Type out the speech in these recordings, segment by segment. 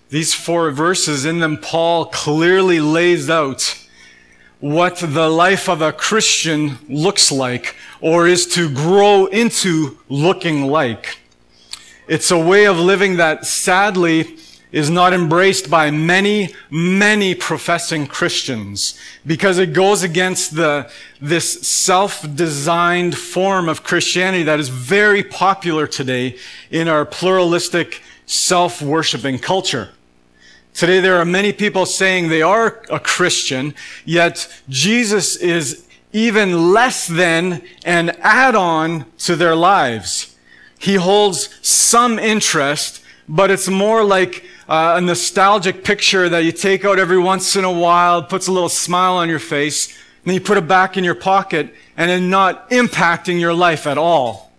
These 4 verses, in them Paul clearly lays out what the life of a Christian looks like, or is to grow into looking like. It's a way of living that sadly is not embraced by many, many professing Christians, because it goes against this self-designed form of Christianity that is very popular today in our pluralistic, self-worshiping culture. Today there are many people saying they are a Christian, yet Jesus is even less than an add-on to their lives. He holds some interest, but it's more like a nostalgic picture that you take out every once in a while, puts a little smile on your face, and then you put it back in your pocket, and it's not impacting your life at all.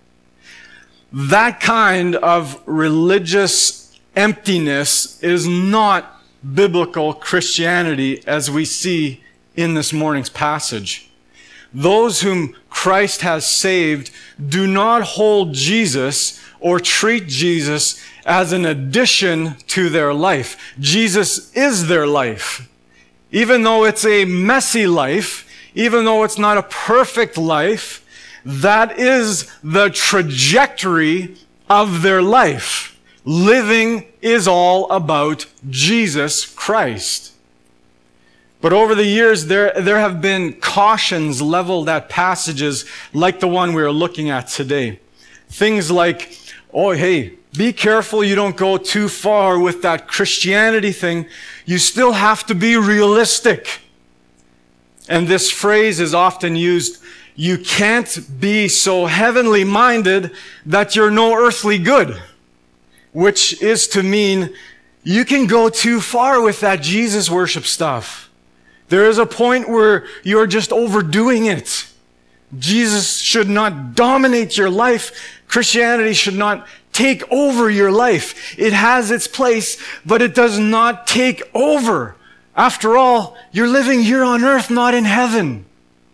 That kind of religious emptiness is not biblical Christianity as we see in this morning's passage. Those whom Christ has saved do not hold Jesus or treat Jesus as an addition to their life. Jesus is their life. Even though it's a messy life, even though it's not a perfect life, that is the trajectory of their life. Living is all about Jesus Christ. But over the years, there have been cautions leveled at passages like the one we are looking at today. Things like, oh, hey, be careful you don't go too far with that Christianity thing. You still have to be realistic. And this phrase is often used, you can't be so heavenly minded that you're no earthly good. Which is to mean you can go too far with that Jesus worship stuff. There is a point where you're just overdoing it. Jesus should not dominate your life. Christianity should not take over your life. It has its place, but it does not take over. After all, you're living here on earth, not in heaven.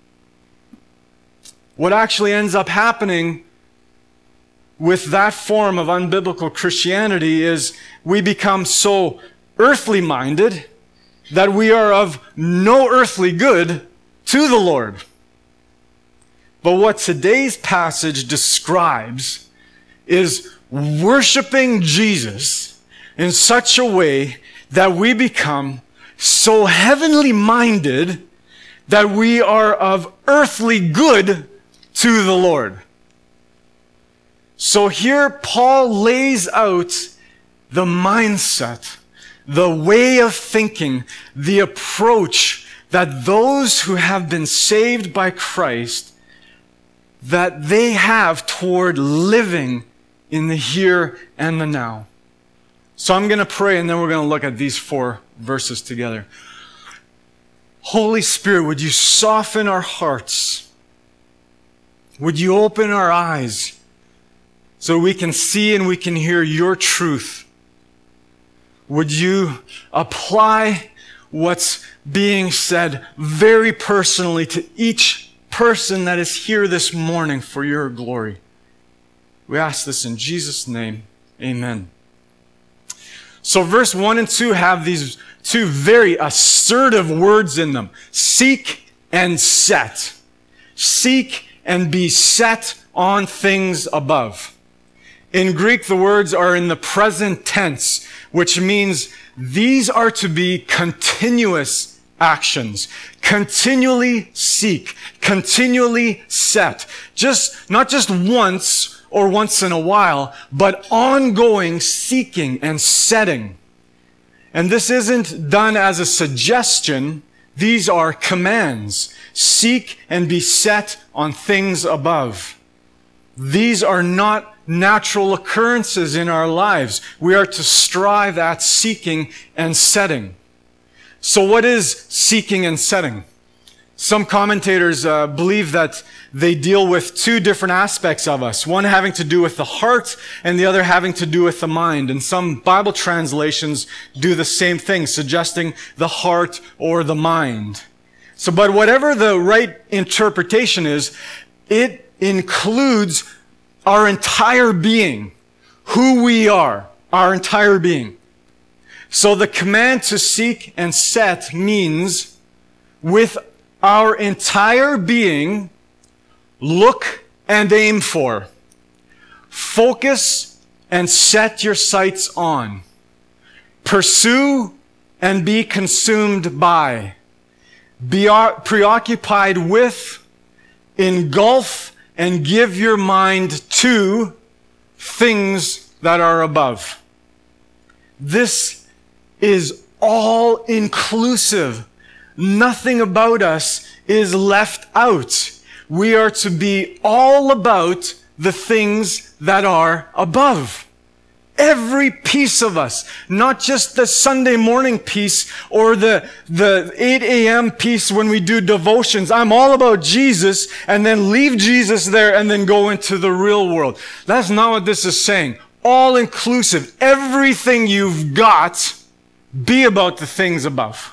What actually ends up happening with that form of unbiblical Christianity is we become so earthly minded that we are of no earthly good to the Lord. But what today's passage describes is worshiping Jesus in such a way that we become so heavenly minded that we are of earthly good to the Lord. So here Paul lays out the mindset, the way of thinking, the approach that those who have been saved by Christ, that they have toward living in the here and the now. So I'm going to pray and then we're going to look at these 4 verses together. Holy Spirit, would you soften our hearts? Would you open our eyes so we can see and we can hear your truth? Would you apply what's being said very personally to each person that is here this morning for your glory? We ask this in Jesus' name. Amen. So verse 1 and 2 have these 2 very assertive words in them. Seek and set. Seek and be set on things above. In Greek, the words are in the present tense, which means these are to be continuous actions. Continually seek, continually set. Not just once or once in a while, but ongoing seeking and setting. And this isn't done as a suggestion. These are commands. Seek and be set on things above. These are not natural occurrences in our lives. We are to strive at seeking and setting. So what is seeking and setting? Some commentators believe that they deal with 2 different aspects of us, one having to do with the heart and the other having to do with the mind. And some Bible translations do the same thing, suggesting the heart or the mind. But whatever the right interpretation is, it includes our entire being, who we are, our entire being. So the command to seek and set means with our entire being, look and aim for. Focus and set your sights on. Pursue and be consumed by. Be preoccupied with, engulf, and give your mind to things that are above. This is all inclusive. Nothing about us is left out. We are to be all about the things that are above. Every piece of us, not just the Sunday morning piece or the 8 a.m. piece when we do devotions. I'm all about Jesus, and then leave Jesus there and then go into the real world. That's not what this is saying. All inclusive. Everything you've got, be about the things above.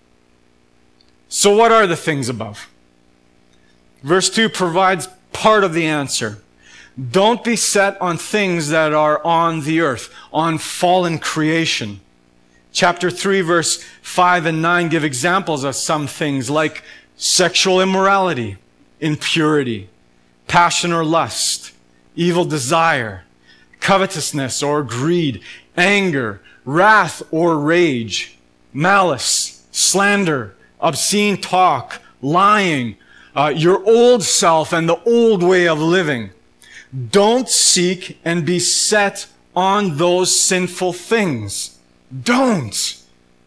So what are the things above? Verse 2 provides part of the answer. Don't be set on things that are on the earth, on fallen creation. Chapter 3, verse 5 and 9 give examples of some things like sexual immorality, impurity, passion or lust, evil desire, covetousness or greed, anger, wrath or rage, malice, slander, obscene talk, lying, your old self and the old way of living. Don't seek and be set on those sinful things. Don't.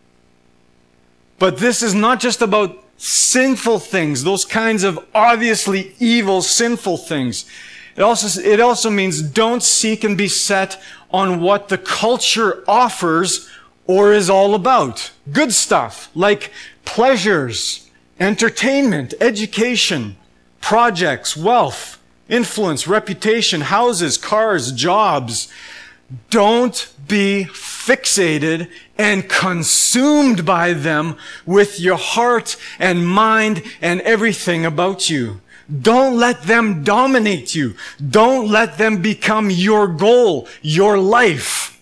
But this is not just about sinful things, those kinds of obviously evil, sinful things. It also means don't seek and be set on what the culture offers or is all about. Good stuff like pleasures, entertainment, education, projects, wealth, influence, reputation, houses, cars, jobs. Don't be fixated and consumed by them with your heart and mind and everything about you. Don't let them dominate you. Don't let them become your goal, your life.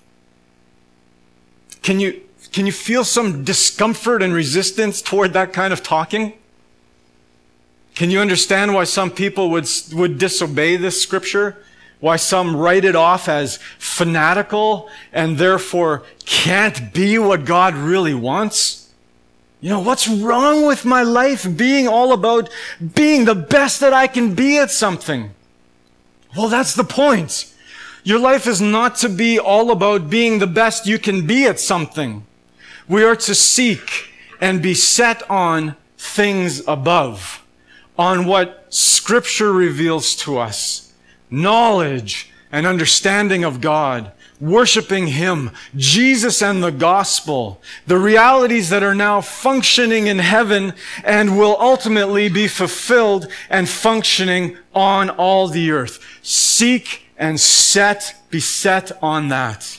Can you feel some discomfort and resistance toward that kind of talking? Can you understand why some people would disobey this scripture? Why some write it off as fanatical and therefore can't be what God really wants? You know, what's wrong with my life being all about being the best that I can be at something? Well, that's the point. Your life is not to be all about being the best you can be at something. We are to seek and be set on things above, on what Scripture reveals to us. Knowledge and understanding of God, worshiping Him, Jesus and the gospel, the realities that are now functioning in heaven and will ultimately be fulfilled and functioning on all the earth. Seek and be set on that.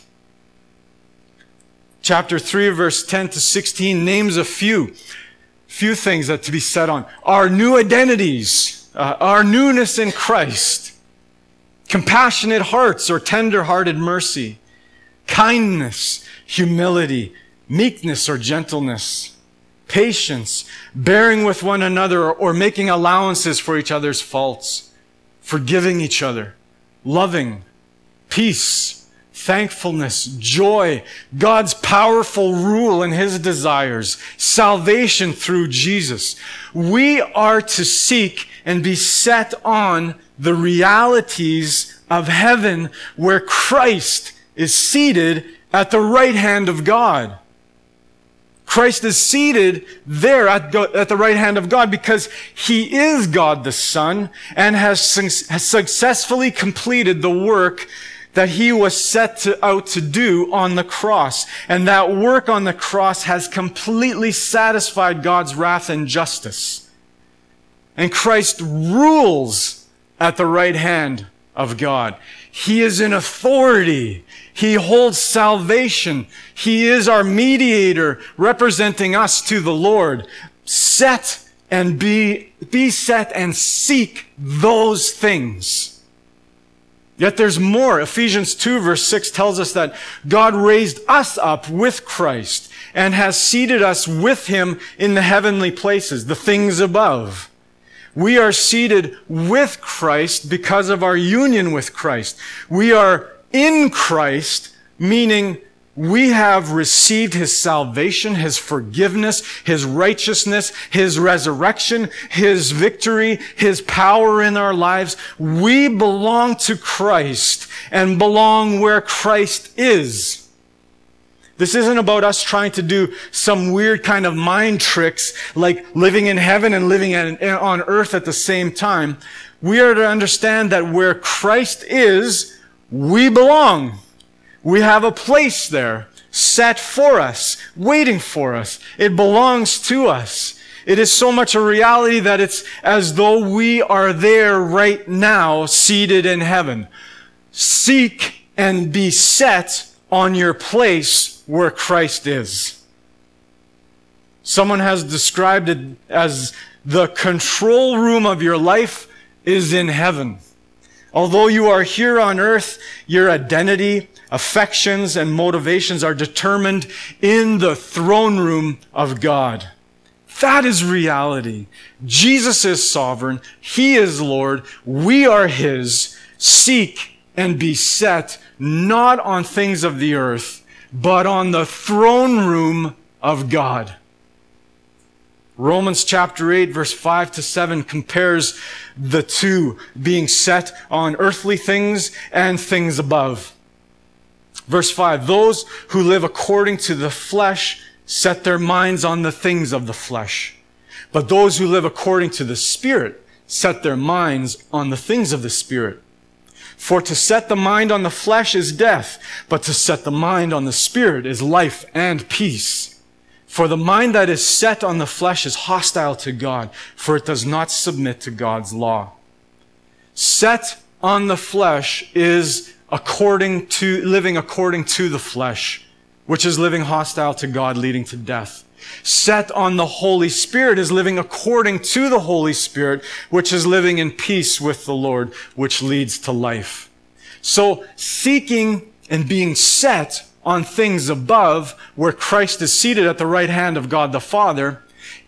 Chapter 3, verse 10 to 16 names a few things that to be set on. Our new identities, our newness in Christ, compassionate hearts or tender-hearted mercy, kindness, humility, meekness or gentleness, patience, bearing with one another or making allowances for each other's faults, forgiving each other, loving, peace, thankfulness, joy, God's powerful rule and His desires, salvation through Jesus. We are to seek and be set on the realities of heaven where Christ is seated at the right hand of God. Christ is seated there at the right hand of God because He is God the Son and has successfully completed the work that He was set out to do on the cross. And that work on the cross has completely satisfied God's wrath and justice. And Christ rules at the right hand of God. He is in authority. He holds salvation. He is our mediator, representing us to the Lord. Set and be set and seek those things. Yet there's more. Ephesians 2 verse 6 tells us that God raised us up with Christ and has seated us with him in the heavenly places, the things above. We are seated with Christ because of our union with Christ. We are in Christ, meaning we have received his salvation, his forgiveness, his righteousness, his resurrection, his victory, his power in our lives. We belong to Christ and belong where Christ is. This isn't about us trying to do some weird kind of mind tricks like living in heaven and living on earth at the same time. We are to understand that where Christ is, we belong. We have a place there set for us, waiting for us. It belongs to us. It is so much a reality that it's as though we are there right now, seated in heaven. Seek and be set on your place where Christ is. Someone has described it as the control room of your life is in heaven. Although you are here on earth, your identity, affections, and motivations are determined in the throne room of God. That is reality. Jesus is sovereign. He is Lord. We are his. Seek and be set not on things of the earth, but on the throne room of God. Romans chapter 8 verse 5 to 7 compares the two, being set on earthly things and things above. Verse 5, those who live according to the flesh set their minds on the things of the flesh. But those who live according to the Spirit set their minds on the things of the Spirit. For to set the mind on the flesh is death, but to set the mind on the Spirit is life and peace. For the mind that is set on the flesh is hostile to God, for it does not submit to God's law. Set on the flesh is living according to the flesh, which is living hostile to God, leading to death. Set on the Holy Spirit is living according to the Holy Spirit, which is living in peace with the Lord, which leads to life. So seeking and being set on things above, where Christ is seated at the right hand of God the Father,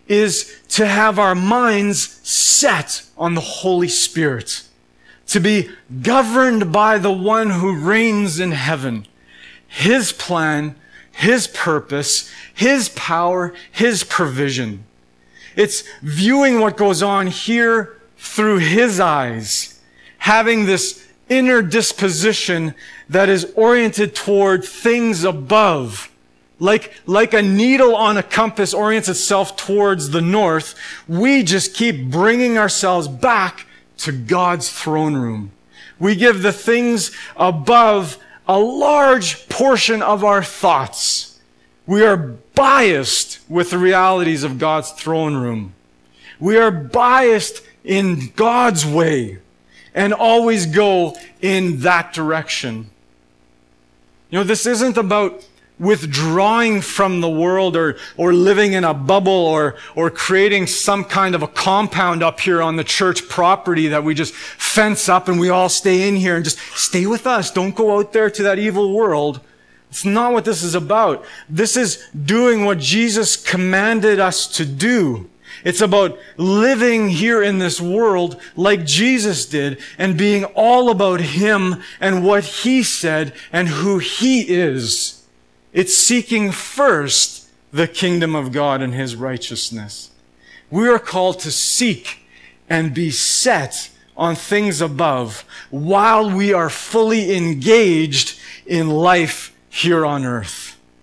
is to have our minds set on the Holy Spirit, to be governed by the one who reigns in heaven. His plan, his purpose, his power, his provision. It's viewing what goes on here through his eyes, having this inner disposition that is oriented toward things above. Like a needle on a compass orients itself towards the north, we just keep bringing ourselves back to God's throne room. We give the things above a large portion of our thoughts. We are biased with the realities of God's throne room. We are biased in God's way and always go in that direction. You know, this isn't about withdrawing from the world or living in a bubble or creating some kind of a compound up here on the church property that we just fence up and we all stay in here and just stay with us. Don't go out there to that evil world. It's not what this is about. This is doing what Jesus commanded us to do. It's about living here in this world like Jesus did and being all about him and what he said and who he is. It's seeking first the kingdom of God and his righteousness. We are called to seek and be set on things above while we are fully engaged in life here on earth.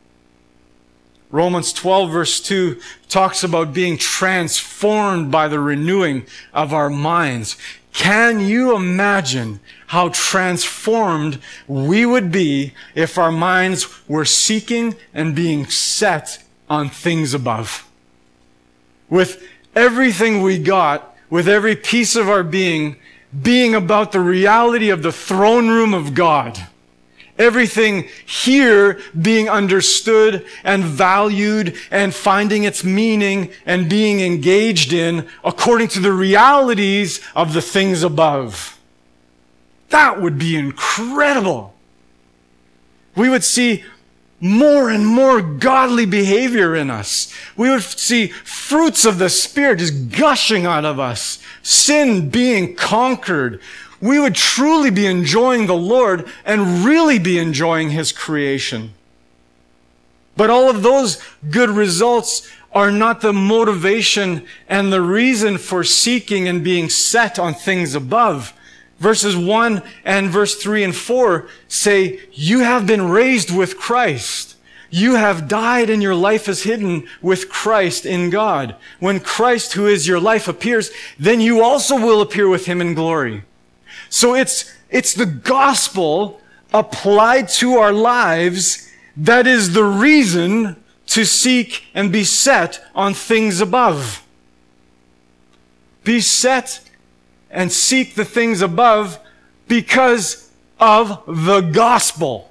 Romans 12 verse 2 talks about being transformed by the renewing of our minds. Can you imagine how transformed we would be if our minds were seeking and being set on things above? With everything we got, with every piece of our being about the reality of the throne room of God. Everything here being understood and valued and finding its meaning and being engaged in according to the realities of the things above. That would be incredible. We would see more and more godly behavior in us. We would see fruits of the Spirit just gushing out of us. Sin being conquered. We would truly be enjoying the Lord and really be enjoying His creation. But all of those good results are not the motivation and the reason for seeking and being set on things above. Verses 1 and verse 3 and 4 say, you have been raised with Christ. You have died and your life is hidden with Christ in God. When Christ, who is your life, appears, then you also will appear with Him in glory. So it's the gospel applied to our lives that is the reason to seek and be set on things above. Be set and seek the things above because of the gospel.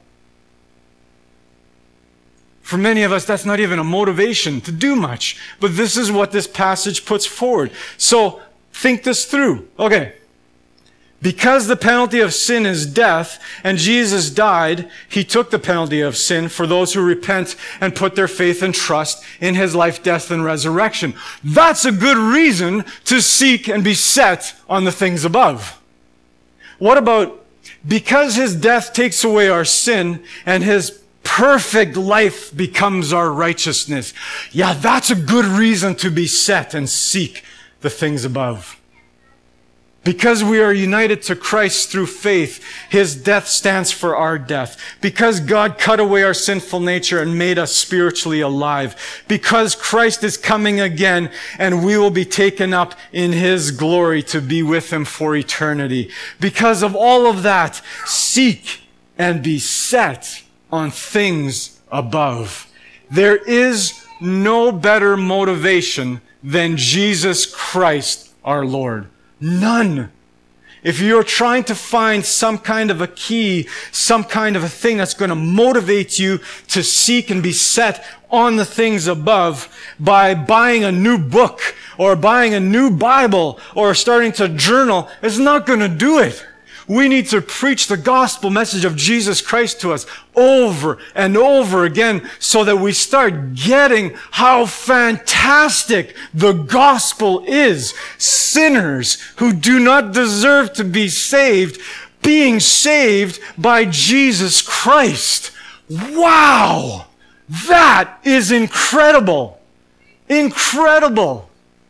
For many of us, that's not even a motivation to do much. But this is what this passage puts forward. So think this through. Okay. Because the penalty of sin is death, and Jesus died, He took the penalty of sin for those who repent and put their faith and trust in His life, death, and resurrection. That's a good reason to seek and be set on the things above. What about, because His death takes away our sin, and His perfect life becomes our righteousness? Yeah, that's a good reason to be set and seek the things above. Because we are united to Christ through faith, His death stands for our death. Because God cut away our sinful nature and made us spiritually alive. Because Christ is coming again and we will be taken up in His glory to be with Him for eternity. Because of all of that, seek and be set on things above. There is no better motivation than Jesus Christ our Lord. None. If you're trying to find some kind of a key, some kind of a thing that's going to motivate you to seek and be set on the things above by buying a new book or buying a new Bible or starting to journal, it's not going to do it. We need to preach the gospel message of Jesus Christ to us over and over again so that we start getting how fantastic the gospel is. Sinners who do not deserve to be saved, being saved by Jesus Christ. Wow! That is incredible. Incredible.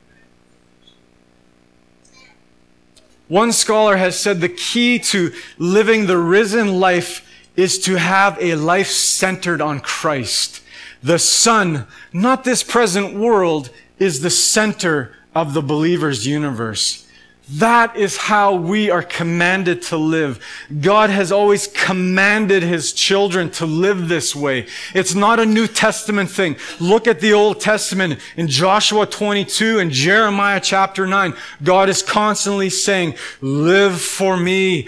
One scholar has said the key to living the risen life is to have a life centered on Christ. The Son, not this present world, is the center of the believer's universe. That is how we are commanded to live. God has always commanded His children to live this way. It's not a New Testament thing. Look at the Old Testament in Joshua 22 and Jeremiah chapter 9. God is constantly saying, live for me,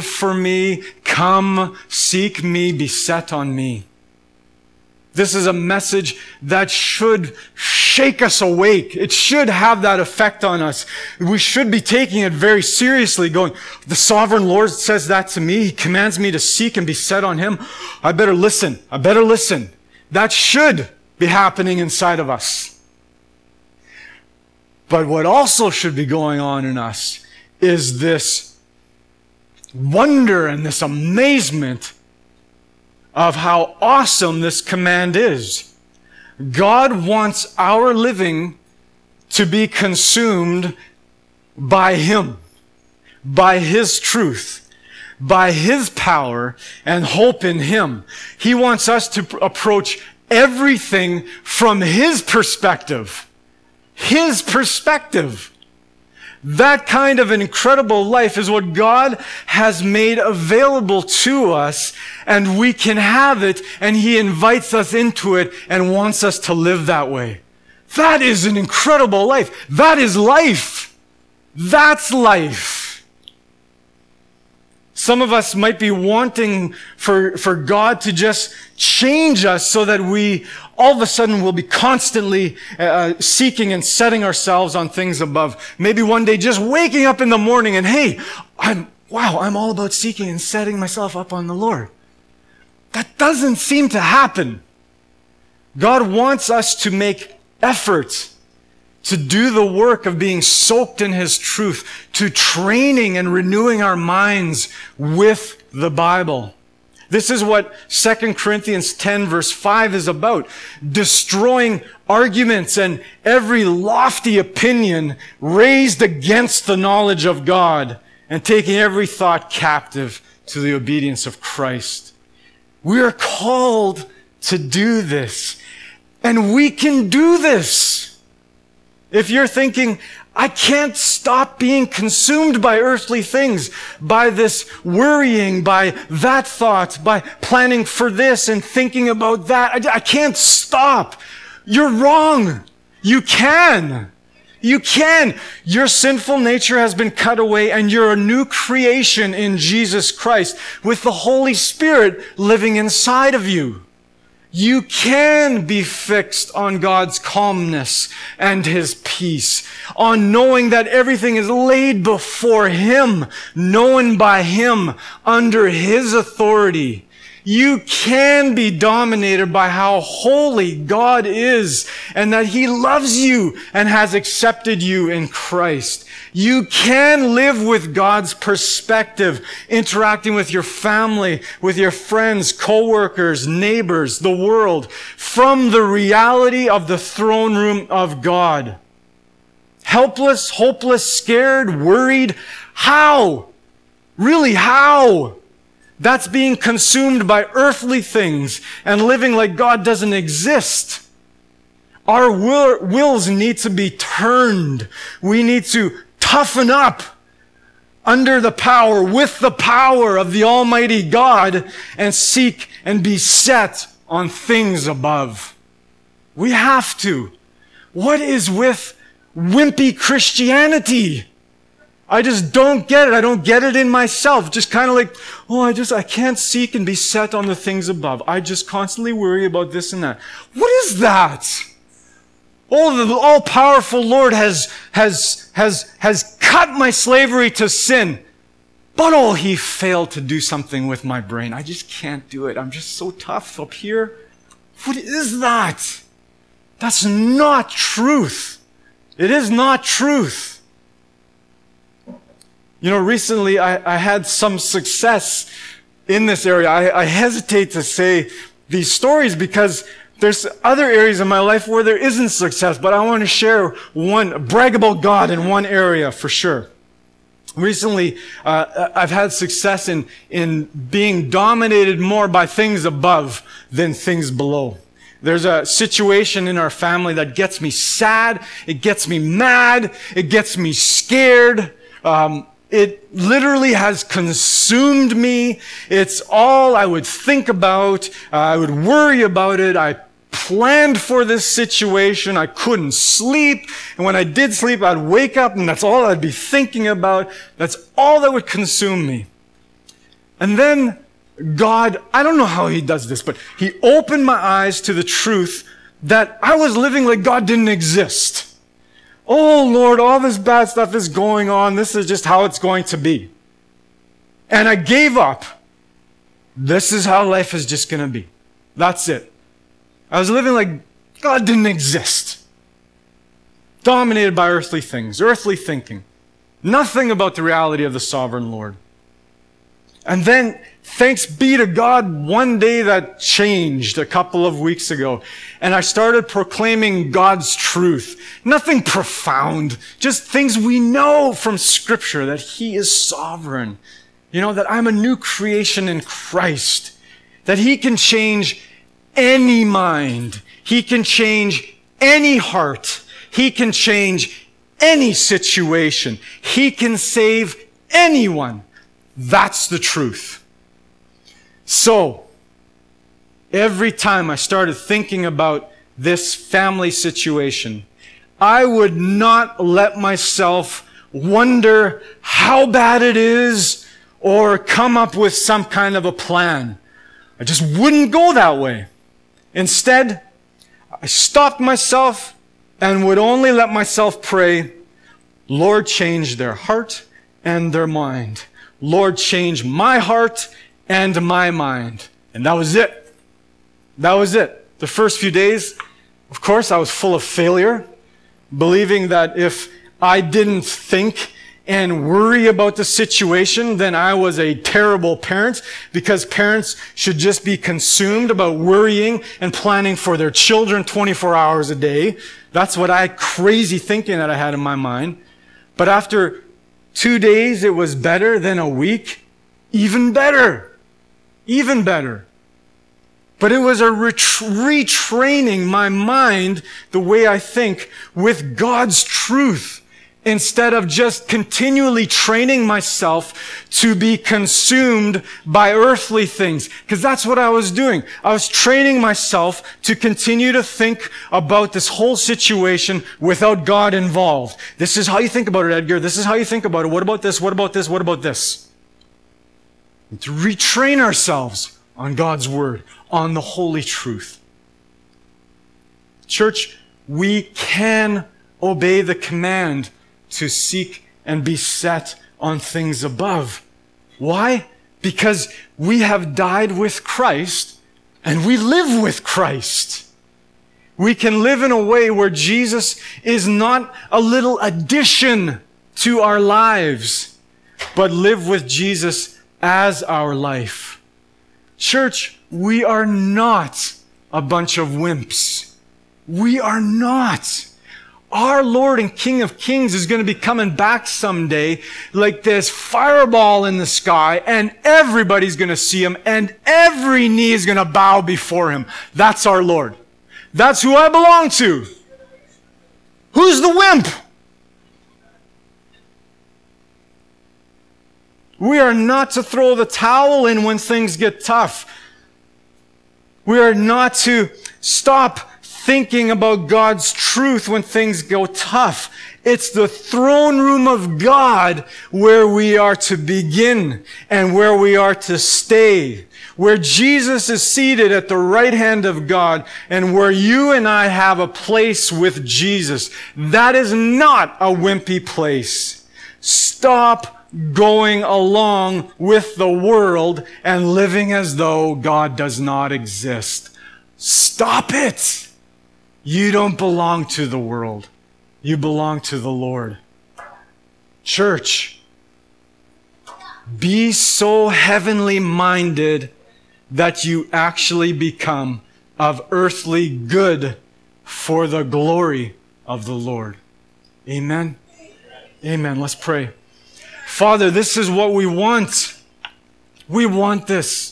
come, seek me, be set on me. This is a message that should shake us awake. It should have that effect on us. We should be taking it very seriously, going, the sovereign Lord says that to me. He commands me to seek and be set on Him. I better listen. That should be happening inside of us. But what also should be going on in us is this wonder and this amazement of how awesome this command is. God wants our living to be consumed by Him, by His truth, by His power and hope in Him. He wants us to approach everything from His perspective. His perspective. That kind of an incredible life is what God has made available to us, and we can have it, and He invites us into it and wants us to live that way. That is an incredible life. That is life. That's life. Some of us might be wanting for God to just change us so that we all of a sudden will be constantly seeking and setting ourselves on things above. Maybe one day just waking up in the morning and, hey, wow, I'm all about seeking and setting myself up on the Lord. That doesn't seem to happen. God wants us to make efforts to do the work of being soaked in His truth, to training and renewing our minds with the Bible. This is what 2 Corinthians 10 verse 5 is about. Destroying arguments and every lofty opinion raised against the knowledge of God, and taking every thought captive to the obedience of Christ. We are called to do this. And we can do this. If you're thinking, I can't stop being consumed by earthly things, by this worrying, by that thought, by planning for this and thinking about that. I can't stop. You're wrong. You can. You can. Your sinful nature has been cut away and you're a new creation in Jesus Christ with the Holy Spirit living inside of you. You can be fixed on God's calmness and His peace, on knowing that everything is laid before Him, known by Him, under His authority. You can be dominated by how holy God is and that He loves you and has accepted you in Christ. You can live with God's perspective, interacting with your family, with your friends, co-workers, neighbors, the world, from the reality of the throne room of God. Helpless, hopeless, scared, worried. How? Really, how? That's being consumed by earthly things and living like God doesn't exist. Our wills need to be turned. We need to toughen up under the power, with the power of the Almighty God, and seek and be set on things above. We have to. What is with wimpy Christianity? I just don't get it. I don't get it in myself. Just kind of like, I can't seek and be set on the things above. I just constantly worry about this and that. What is that? Oh, the all-powerful Lord has cut my slavery to sin. But He failed to do something with my brain. I just can't do it. I'm just so tough up here. What is that? That's not truth. It is not truth. You know, recently I had some success in this area. I hesitate to say these stories because there's other areas in my life where there isn't success, but I want to brag about God in one area for sure. Recently, I've had success in being dominated more by things above than things below. There's a situation in our family that gets me sad, it gets me mad, it gets me scared. It literally has consumed me. It's all I would think about. I would worry about it. I planned for this situation. I couldn't sleep. And when I did sleep, I'd wake up and that's all I'd be thinking about. That's all that would consume me. And then God, I don't know how He does this, but He opened my eyes to the truth that I was living like God didn't exist. Oh Lord, all this bad stuff is going on. This is just how it's going to be. And I gave up. This is how life is just going to be. That's it. I was living like God didn't exist. Dominated by earthly things, earthly thinking. Nothing about the reality of the sovereign Lord. And then, thanks be to God, one day that changed a couple of weeks ago. And I started proclaiming God's truth. Nothing profound, just things we know from Scripture, that He is sovereign. You know, that I'm a new creation in Christ. That He can change any mind. He can change any heart. He can change any situation. He can save anyone. That's the truth. So, every time I started thinking about this family situation, I would not let myself wonder how bad it is or come up with some kind of a plan. I just wouldn't go that way. Instead, I stopped myself and would only let myself pray, Lord, change their heart and their mind. Lord, change my heart and my mind. And that was it. That was it. The first few days, of course, I was full of failure, believing that if I didn't think and worry about the situation, then I was a terrible parent, because parents should just be consumed about worrying and planning for their children 24 hours a day. That's what crazy thinking that I had in my mind. But after 2 days, it was better than a week. Even better. Even better. But it was a retraining my mind, the way I think, with God's truth, instead of just continually training myself to be consumed by earthly things. Because that's what I was doing. I was training myself to continue to think about this whole situation without God involved. This is how you think about it, Edgar. This is how you think about it. What about this? What about this? What about this? And to retrain ourselves on God's Word, on the holy truth. Church, we can obey the command to seek and be set on things above. Why? Because we have died with Christ and we live with Christ. We can live in a way where Jesus is not a little addition to our lives, but live with Jesus as our life. Church, we are not a bunch of wimps. We are not. Our Lord and King of Kings is going to be coming back someday like this fireball in the sky, and everybody's going to see him, and every knee is going to bow before him. That's our Lord. That's who I belong to. Who's the wimp? We are not to throw the towel in when things get tough. We are not to stop thinking about God's truth when things go tough. It's the throne room of God where we are to begin and where we are to stay. Where Jesus is seated at the right hand of God and where you and I have a place with Jesus. That is not a wimpy place. Stop going along with the world and living as though God does not exist. Stop it! You don't belong to the world. You belong to the Lord. Church, be so heavenly minded that you actually become of earthly good for the glory of the Lord. Amen? Amen. Let's pray. Father, this is what we want. We want this.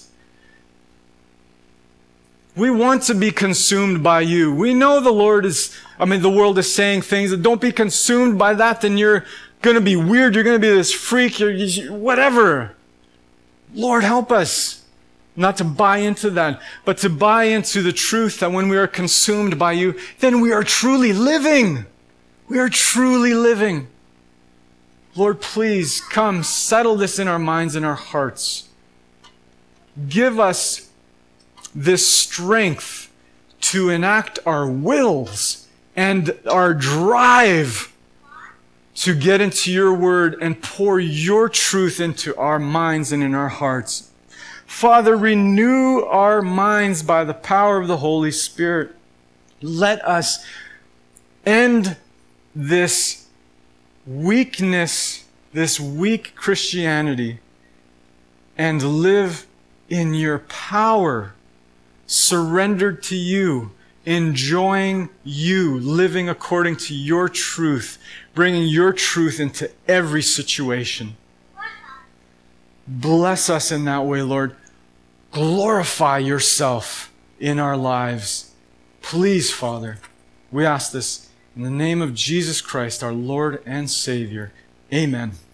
We want to be consumed by you. We know the world is saying things that don't be consumed by that, then you're going to be weird. You're going to be this freak. Whatever. Lord, help us not to buy into that, but to buy into the truth that when we are consumed by you, then we are truly living. We are truly living. Lord, please come, settle this in our minds and our hearts. Give us this strength to enact our wills and our drive to get into your word and pour your truth into our minds and in our hearts. Father, renew our minds by the power of the Holy Spirit. Let us end this weakness, this weak Christianity, and live in your power, surrendered to you, enjoying you, living according to your truth, bringing your truth into every situation. Bless us in that way, Lord. Glorify yourself in our lives. Please, Father, we ask this in the name of Jesus Christ, our Lord and Savior. Amen.